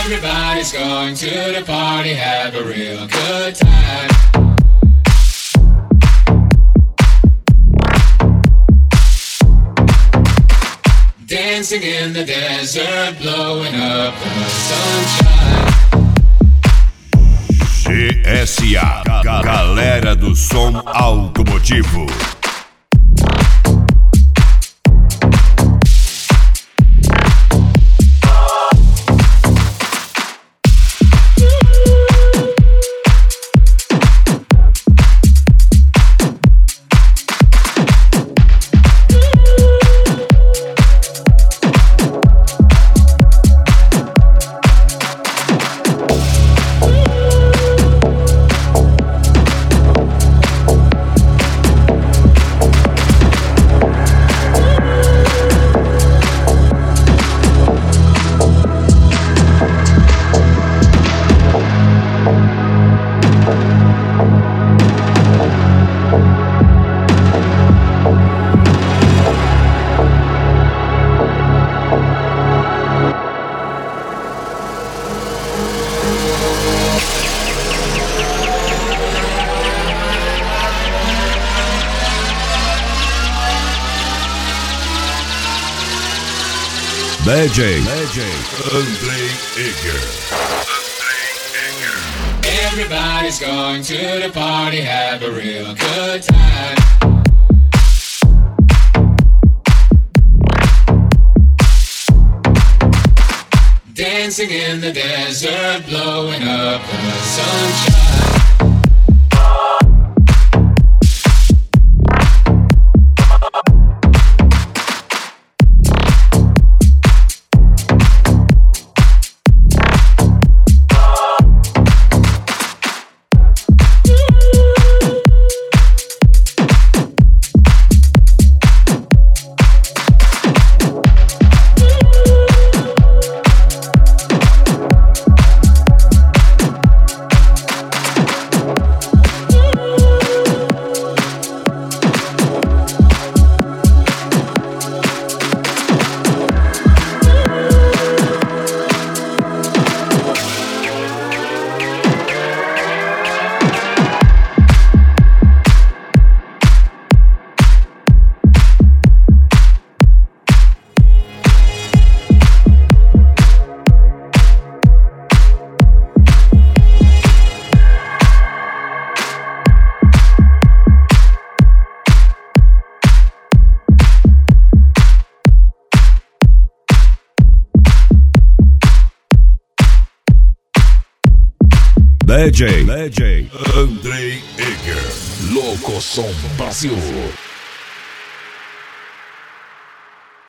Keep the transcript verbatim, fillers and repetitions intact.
Everybody's going to the party, have a real good time. Dancing in the desert, blowing up the sunshine. G S A, ga galera do som automotivo. D J, D J Andrei Eger. Everybody's going to the party, have a real good time. Dancing in the desert, blowing up the sunshine. D J, D J Andrei Eger, Loco Som Brasil.